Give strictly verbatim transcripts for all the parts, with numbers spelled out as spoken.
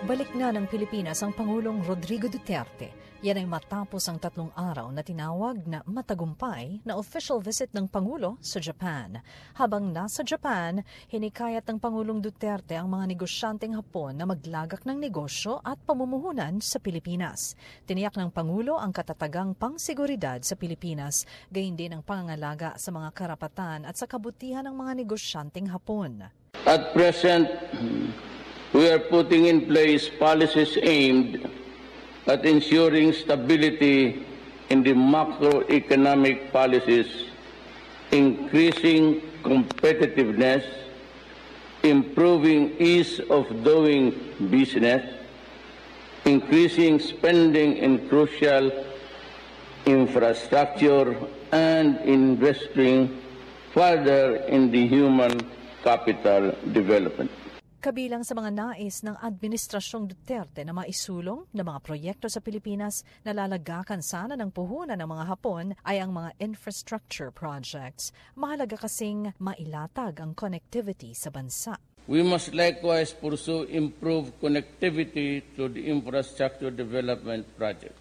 Balik na ng Pilipinas ang Pangulong Rodrigo Duterte. Yan ay matapos ang tatlong araw na tinawag na matagumpay na official visit ng Pangulo sa Japan. Habang nasa Japan, hinikayat ng Pangulong Duterte ang mga negosyanteng Hapon na maglagak ng negosyo at pamumuhunan sa Pilipinas. Tiniyak ng Pangulo ang katatagang pangseguridad sa Pilipinas, gayon din ang pangangalaga sa mga karapatan at sa kabutihan ng mga negosyanteng Hapon. At present, we are putting in place policies aimed at ensuring stability in the macroeconomic policies, increasing competitiveness, improving ease of doing business, increasing spending in crucial infrastructure, and investing further in the human capital development. Kabilang sa mga nais ng Administrasyong Duterte na maisulong na mga proyekto sa Pilipinas na lalagakan sana ng puhunan ng mga Hapon ay ang mga infrastructure projects. Mahalaga kasing mailatag ang connectivity sa bansa. We must likewise pursue improved connectivity through the infrastructure development projects.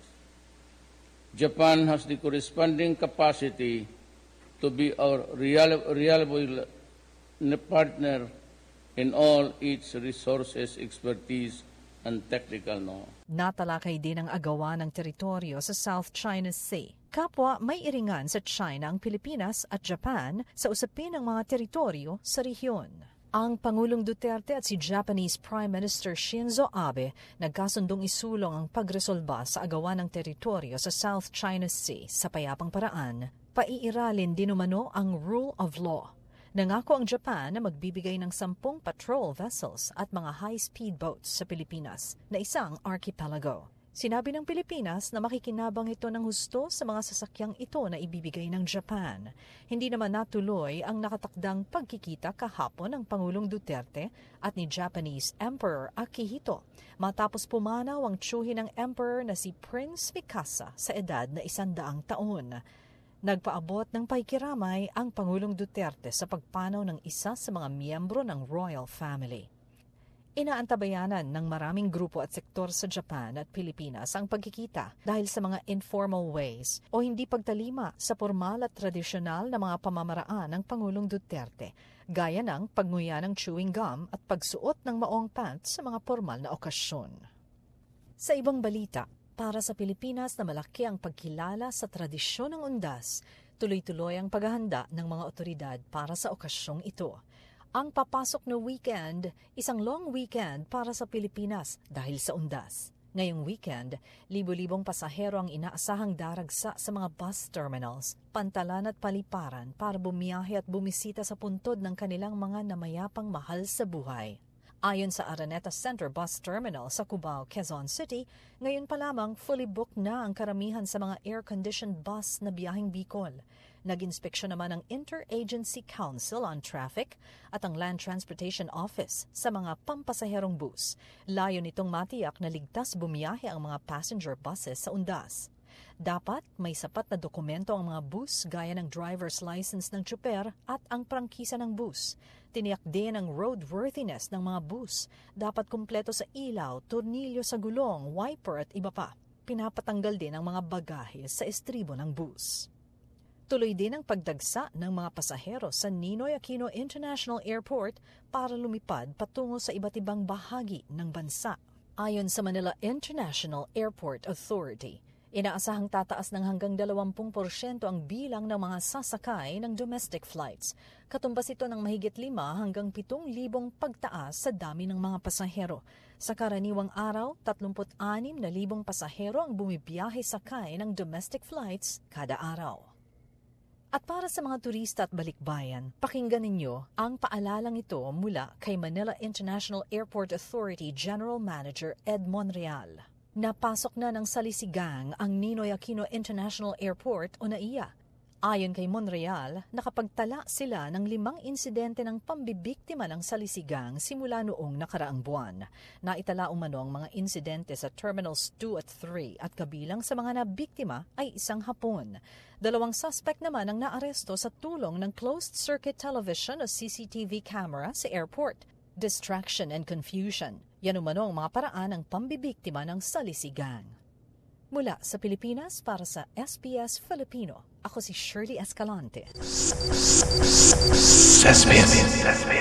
Japan has the corresponding capacity to be our reliable partner in all its resources, expertise, and technical know-how. Natalakay din ang agawan ng teritoryo sa South China Sea. Kapwa may iringan sa China ang Pilipinas at Japan sa usapin ng mga teritoryo sa rehiyon. Ang Pangulong Duterte at si Japanese Prime Minister Shinzo Abe nagkasundong isulong ang pagresolba sa agawan ng teritoryo sa South China Sea sa payapang paraan. Paiiralin din umano ang rule of law. Nangako ang Japan na magbibigay ng sampung patrol vessels at mga high-speed boats sa Pilipinas na isang archipelago. Sinabi ng Pilipinas na makikinabang ito ng husto sa mga sasakyang ito na ibibigay ng Japan. Hindi naman natuloy ang nakatakdang pagkikita kahapon ng Pangulong Duterte at ni Japanese Emperor Akihito matapos pumanaw ang tiyuhin ng Emperor na si Prince Mikasa sa edad na isandaang taon. Nagpaabot ng paikiramay ang Pangulong Duterte sa pagpanaw ng isa sa mga miyembro ng royal family. Inaantabayanan ng maraming grupo at sektor sa Japan at Pilipinas ang pagkikita dahil sa mga informal ways o hindi pagtalima sa formal at tradisyonal na mga pamamaraan ng Pangulong Duterte, gaya ng pagnguya ng chewing gum at pagsuot ng maong pants sa mga formal na okasyon. Sa ibang balita, para sa Pilipinas na malaki ang pagkilala sa tradisyon ng undas, tuloy-tuloy ang paghahanda ng mga otoridad para sa okasyong ito. Ang papasok na weekend, isang long weekend para sa Pilipinas dahil sa undas. Ngayong weekend, libo-libong pasahero ang inaasahang daragsa sa mga bus terminals, pantalan at paliparan para bumiyahe at bumisita sa puntod ng kanilang mga namayapang mahal sa buhay. Ayon sa Araneta Center Bus Terminal sa Cubao, Quezon City, ngayon pa lamang fully booked na ang karamihan sa mga air-conditioned bus na biyaheng Bicol. Nag-inspeksyon naman ang Interagency Council on Traffic at ang Land Transportation Office sa mga pampasaherong bus. Layo nitong matiyak na ligtas bumiyahe ang mga passenger buses sa undas. Dapat may sapat na dokumento ang mga bus gaya ng driver's license ng tsuper at ang prangkisa ng bus. Tiniyak din ang roadworthiness ng mga bus. Dapat kumpleto sa ilaw, tornilyo sa gulong, wiper at iba pa. Pinapatanggal din ang mga bagahe sa estribo ng bus. Tuloy din ang pagdagsa ng mga pasahero sa Ninoy Aquino International Airport para lumipad patungo sa iba't ibang bahagi ng bansa. Ayon sa Manila International Airport Authority, inaasahang tataas ng hanggang dalawampu porsyento ang bilang ng mga sasakay ng domestic flights. Katumbas ito ng mahigit lima hanggang pitong libong pagtaas sa dami ng mga pasahero. Sa karaniwang araw, tatlumput anim na libong pasahero ang bumibiyahe sakay ng domestic flights kada araw. At para sa mga turista at balikbayan, pakinggan ninyo ang paalalang ito mula kay Manila International Airport Authority General Manager Ed Monreal. Napasok na ng salisigang ang Ninoy Aquino International Airport o NAIA. Ayon kay Monreal, nakapagtala sila ng limang insidente ng pambibiktima ng salisigang simula noong nakaraang buwan. Naitala umano ang mga insidente sa Terminals two at three at kabilang sa mga nabiktima ay isang Hapon. Dalawang suspect naman ang naaresto sa tulong ng closed-circuit television o C C T V camera sa airport. Distraction and confusion. Yan umano ang mga paraan ng pambibiktima ng salisigang. Mula sa Pilipinas para sa S B S Filipino, ako si Shirley Escalante. S B S.